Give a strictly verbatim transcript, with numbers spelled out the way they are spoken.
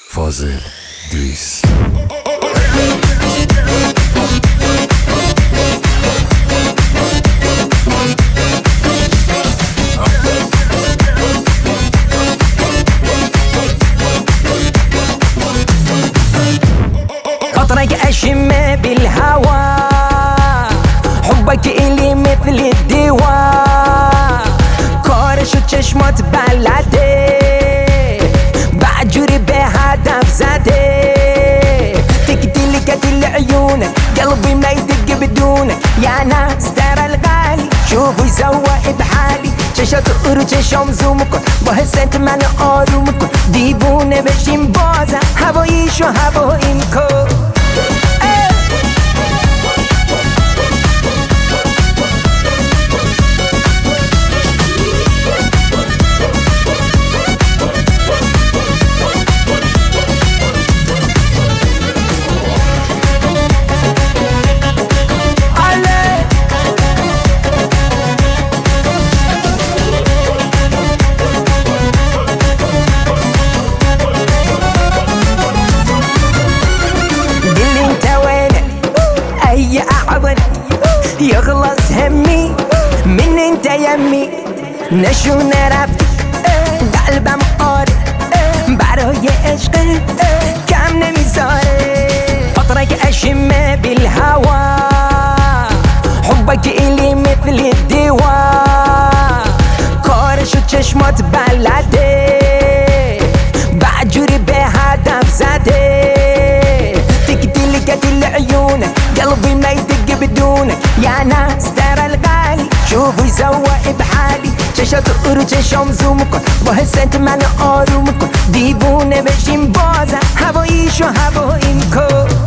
فاضل دویس. أطرق أشم بالهوى، حبك إلي مثل الدواء، كورش وچشمات بلده، بعجري بهدف زده، تقتل قتل عيونك، قلبي ما يدق بدونك، يا ناس ترى الغالي شوفوا يسوى بحالي، چشات رو چشام زوم کن با حست من آروم کن، دیوونه بشیم بازم هواییشو هواییم کن. يخلص همي من انت يمي نشو نرفت قلبم قاره برای عشق کم نمیذاره، اطرق اشم بالهوا، حبك الي مثل الدواء، کارش و چشمات بلده، بعجوری به هدف زده، تقتل قتل عيونك، قلبي ما يدق بدونك، يا ناس ترى الغالي شوفوا يسوى بحالي، چشات رو چشام زوم کن با حست من آروم کن، دیوونه بشیم بازم هواییشو هواییم کن.